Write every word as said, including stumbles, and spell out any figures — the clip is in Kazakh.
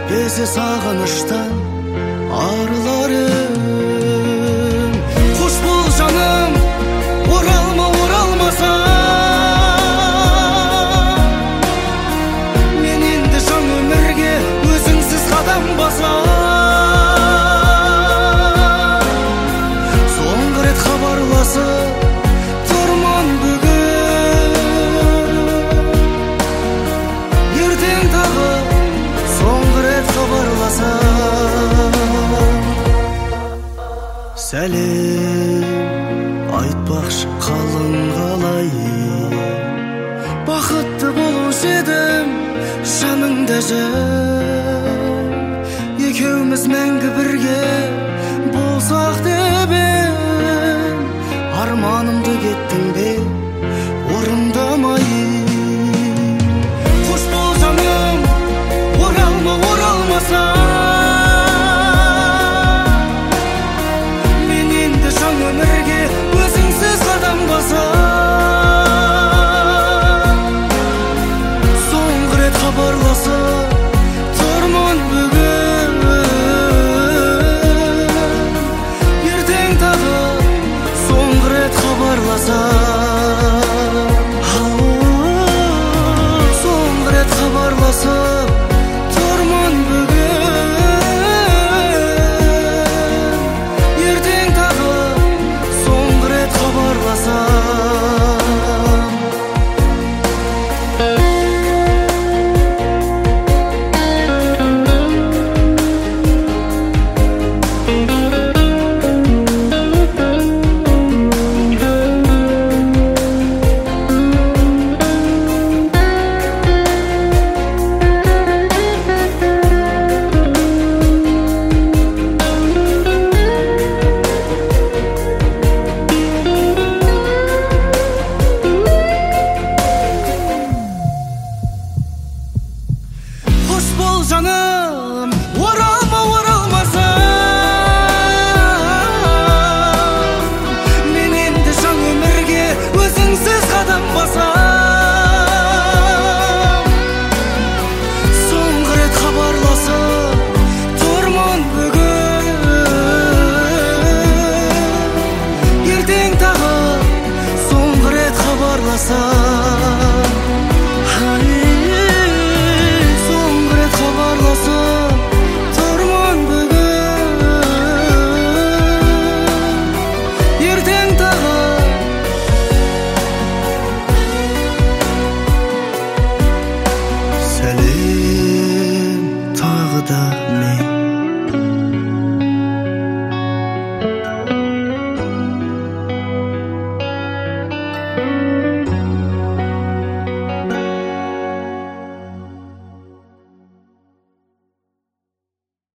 безе сағыныштан арыларым. Қош бол жаным, оралма, оралмаса. Мен енді жан өмірге өзіңсіз қадам басам. Соңғы рет хабарласып тұрмын бүгін. Ертең тағы соңғы рет хабарласам. Сәлем айтпақшы қалың қалай. Бақытты болушы едім жаныңда жеп. Екеуміз мәңгі бірге болсақ деп едім. Арманымды кеттің бе орындамай. Қош бол жаным, оралма, оралмаса. Мен енді жан өмірге өзіңсіз қадам басам. Соңғы рет хабарласып тұрмын бүгін. Ертең тағы соңғы рет хабарласам. Соңғы рет хабарласып тұрмын бүгін. Ертең тағы соңғы рет хабарласам. Қош бол жаным, оралма, оралмаса. Мен енді жан өмірге өзіңсіз қадам басам. Соңғы рет хабарласып тұрмын бүгін. Ертең тағы соңғы рет хабарласам. Соңғы рет хабарласып тұрмын бүгін. Ертең тағы сәлем